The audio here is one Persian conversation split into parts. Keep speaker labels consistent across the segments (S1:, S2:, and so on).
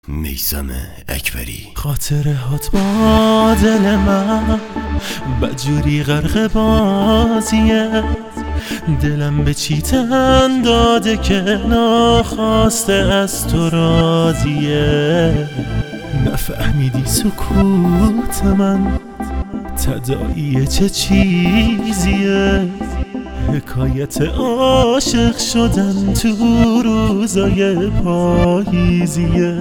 S1: میثم اکبری.
S2: خاطرهات با دل من بدجوری غرق بازیه، دلم به چی تن داده که ناخواسته از تو راضیه. نفهمیدی سکوت من تداعی چه چیزیه، حکایت عاشق شدن تو روزای پاییزیه.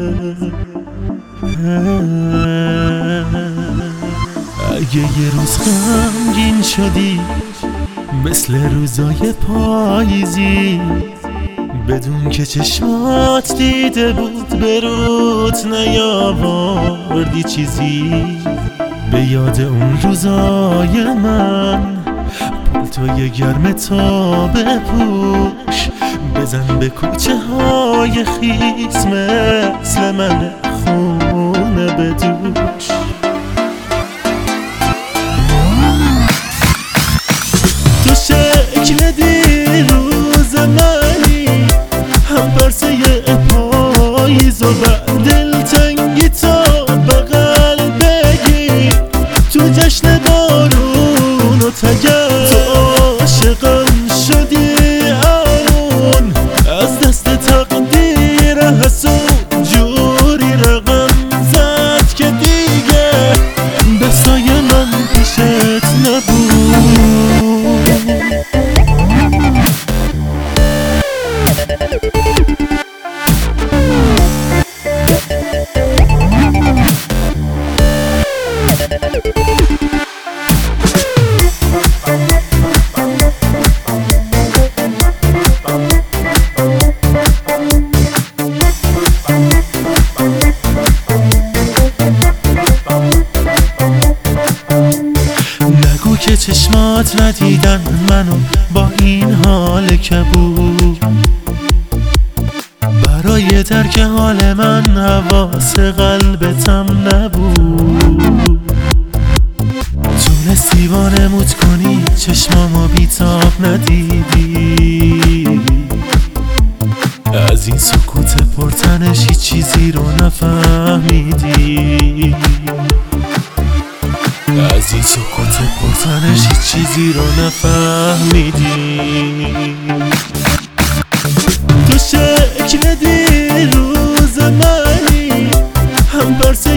S2: اگه یه روز غمگین شدی مثل روزای پاییزی، بدون که چشمات دیده بود به روت نیاوردی چیزی. به یاد اون روزای من پالتوی گرم تا بپوش، بزن به کوچه های خیس مثل من خونه بدوش. تو شکل دیروز منی، هم پرسه پاییز و دلتنگی تا بغل بگی، تو جشن بارون و تگر تو عاشقم شدی آرون، از دست تقدیر حسود جوری رقم زد که دیگه بسای من پیشت نبود. نگو که چشمات ندیدن منو با این حال کبود، برای درک حال من حواس قلبتم نبود. تونستی وانمود کنی چشمامو بیتاب ندیدی، از این سکوت پرتنش هیچ چیزی رو نفهمیدی، از این سکوت پرتنش هیچ چیزی رو نفهمیدی. تو شکل دیروز منی، هم پرسه